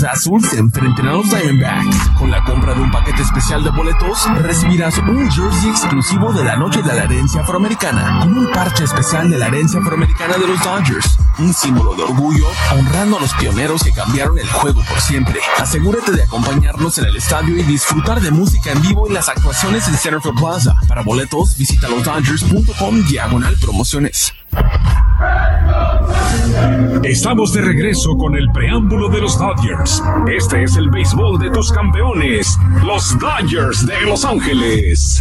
Azul se enfrenten a los Diamondbacks. Con la compra de un paquete especial de boletos, recibirás un jersey exclusivo de la Noche de la Herencia Afroamericana, con un parche especial de la herencia afroamericana de los Dodgers, un símbolo de orgullo, honrando a los pioneros que cambiaron el juego por siempre. Asegúrate de acompañarnos en el estadio y disfrutar de música en vivo y las actuaciones en Centerfield Plaza. Para boletos, visita losdodgers.com/promociones. Estamos de regreso con el preámbulo de los Dodgers. Este es el béisbol de tus campeones, los Dodgers de Los Ángeles.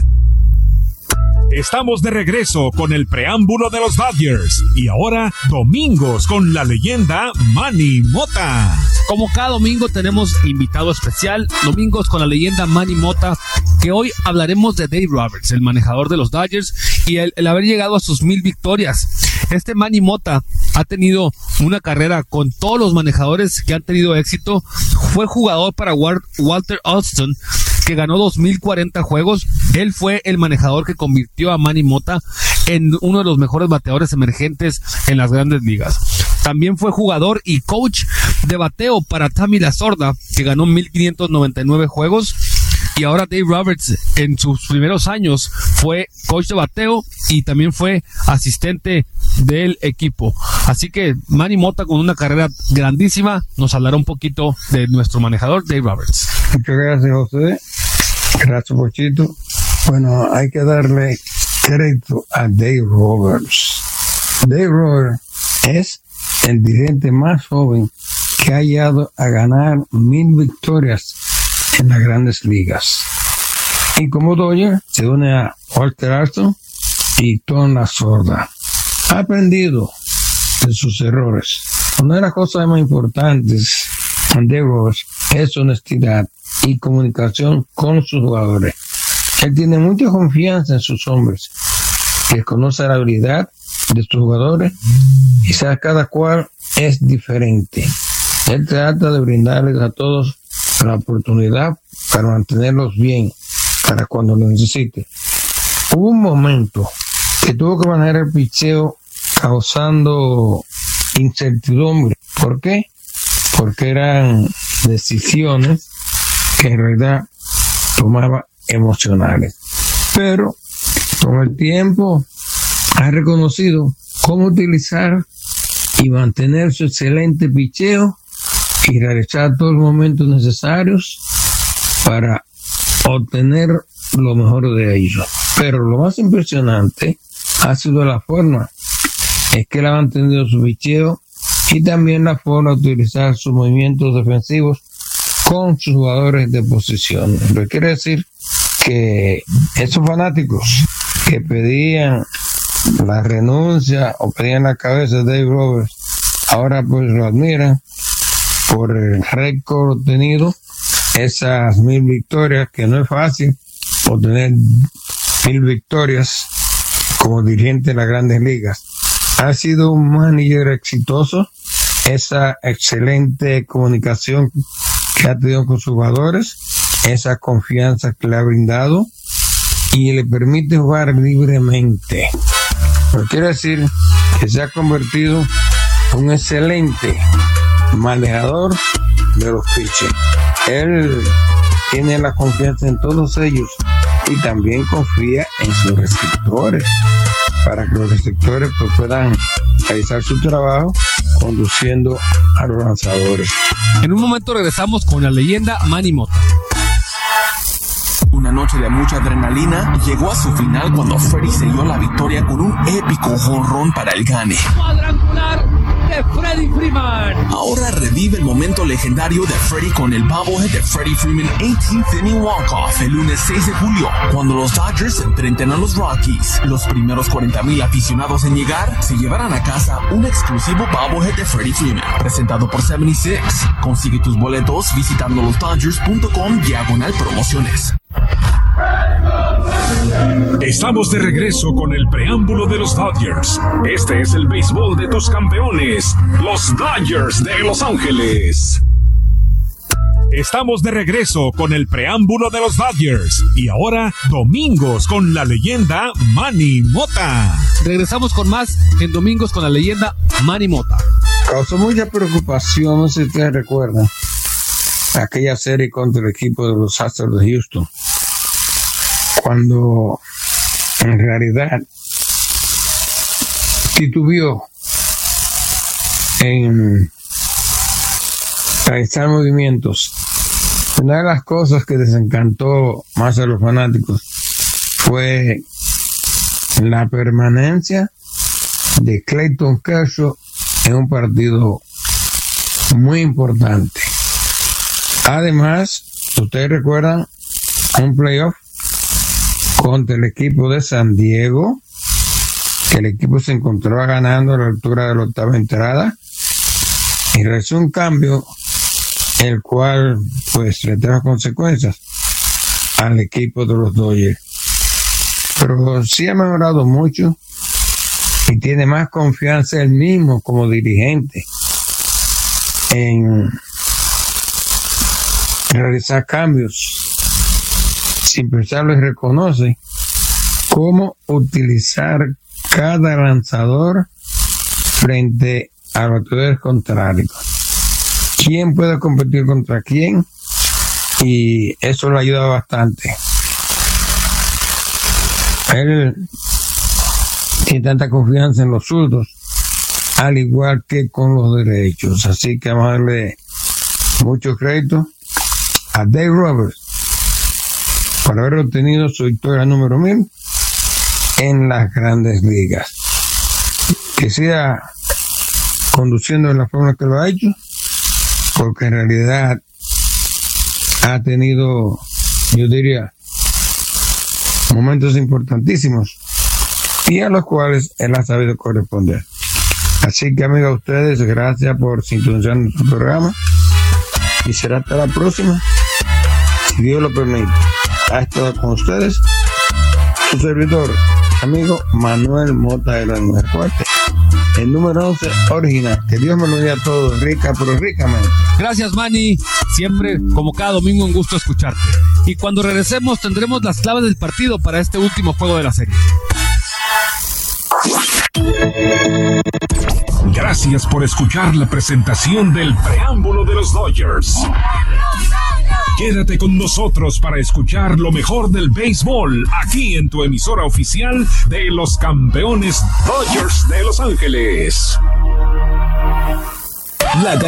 Estamos de regreso con el preámbulo de los Dodgers. Y ahora, domingos con la leyenda Manny Mota. Como cada domingo tenemos invitado especial, domingos con la leyenda Manny Mota, que hoy hablaremos de Dave Roberts, el manejador de los Dodgers, y el haber llegado a sus 1000 victorias. Este Manny Mota ha tenido una carrera con todos los manejadores que han tenido éxito. Fue jugador para Walter Alston, que ganó 2040 juegos. Él fue el manejador que convirtió a Manny Mota en uno de los mejores bateadores emergentes en las grandes ligas. También fue jugador y coach de bateo para Tommy Lasorda, que ganó 1599 juegos. Y ahora Dave Roberts, en sus primeros años, fue coach de bateo y también fue asistente del equipo. Así que Manny Mota, con una carrera grandísima, nos hablará un poquito de nuestro manejador Dave Roberts. Muchas gracias, José. Gracias, Pochito. Bueno, hay que darle crédito a Dave Roberts. Dave Roberts es el dirigente más joven que ha llegado a ganar 1000 victorias en las grandes ligas. Y como Dodger se une a Walter Alston y Tom Lasorda. Ha aprendido de sus errores. Una de las cosas más importantes de Roberts es honestidad y comunicación con sus jugadores. Él tiene mucha confianza en sus hombres, que conoce la habilidad de sus jugadores y sabe cada cual es diferente. Él trata de brindarles a todos la oportunidad para mantenerlos bien, para cuando lo necesite. Hubo un momento que tuvo que manejar el picheo causando incertidumbre. ¿Por qué? Porque eran decisiones que en realidad tomaba emocionales. Pero con el tiempo ha reconocido cómo utilizar y mantener su excelente picheo y realizar todos los momentos necesarios para obtener lo mejor de ellos. Pero lo más impresionante ha sido la forma en que él ha mantenido su picheo y también la forma de utilizar sus movimientos defensivos con sus jugadores de posición. Lo que quiere decir que esos fanáticos que pedían la renuncia o pedían la cabeza de Dave Roberts, ahora pues lo admiran por el récord obtenido, esas 1000 victorias, que no es fácil obtener 1000 victorias como dirigente de las grandes ligas. Ha sido un manager exitoso, esa excelente comunicación que ha tenido con sus jugadores, esa confianza que le ha brindado y le permite jugar libremente. Lo que quiere decir que se ha convertido en un excelente manejador de los pitchers. Él tiene la confianza en todos ellos y también confía en sus receptores para que los receptores pues puedan realizar su trabajo conduciendo a los lanzadores. En un momento regresamos con la leyenda Manny Mota. Una noche de mucha adrenalina llegó a su final cuando Freddie selló la victoria con un épico jonrón para el gane. Cuadrangular de Freddie Freeman. Ahora revive el momento legendario de Freddie con el bobblehead de Freddie Freeman 18th inning walk-off el lunes 6 de julio, cuando los Dodgers se enfrenten a los Rockies. Los primeros 40,000 aficionados en llegar se llevarán a casa un exclusivo bobblehead de Freddie Freeman, presentado por 76. Consigue tus boletos visitando losdodgers.com/promociones. Estamos de regreso con el preámbulo de los Dodgers. Este es el béisbol de tus campeones, los Dodgers de Los Ángeles. Estamos de regreso con el preámbulo de los Dodgers. Y ahora, domingos con la leyenda Manny Mota. Regresamos con más en Domingos con la leyenda Manny Mota. Causó mucha preocupación, no sé si ustedes recuerdan, aquella serie contra el equipo de los Astros de Houston, cuando en realidad titubeó en realizar movimientos. Una de las cosas que desencantó más a los fanáticos fue la permanencia de Clayton Kershaw en un partido muy importante. Además, ustedes recuerdan un playoff contra el equipo de San Diego, que el equipo se encontraba ganando a la altura de la octava entrada y realizó un cambio el cual pues le trajo consecuencias al equipo de los Dodgers. Pero sí ha mejorado mucho y tiene más confianza él mismo como dirigente en realizar cambios sin pensarlo, y reconoce cómo utilizar cada lanzador frente a los bateadores contrarios, quién puede competir contra quién, y eso le ayuda bastante. Él tiene tanta confianza en los zurdos al igual que con los derechos, así que vamos a darle mucho crédito a Dave Roberts por haber obtenido su victoria número 1000 en las Grandes Ligas. Que siga conduciendo de la forma que lo ha hecho, porque en realidad ha tenido, yo diría, momentos importantísimos y a los cuales él ha sabido corresponder. Así que, amigos, a ustedes, gracias por sintonizar nuestro programa y será hasta la próxima, si Dios lo permite. Ha estado con ustedes su servidor, amigo Manuel Mota de la Mujer Fuerte, el número 11 original. Que Dios me lo dé a todos, rica pero ricamente. Gracias, Manny. Siempre, como cada domingo, un gusto escucharte. Y cuando regresemos tendremos las claves del partido para este último juego de la serie. Gracias por escuchar la presentación del preámbulo de los Dodgers. Quédate con nosotros para escuchar lo mejor del béisbol aquí en tu emisora oficial de los campeones Dodgers de Los Ángeles.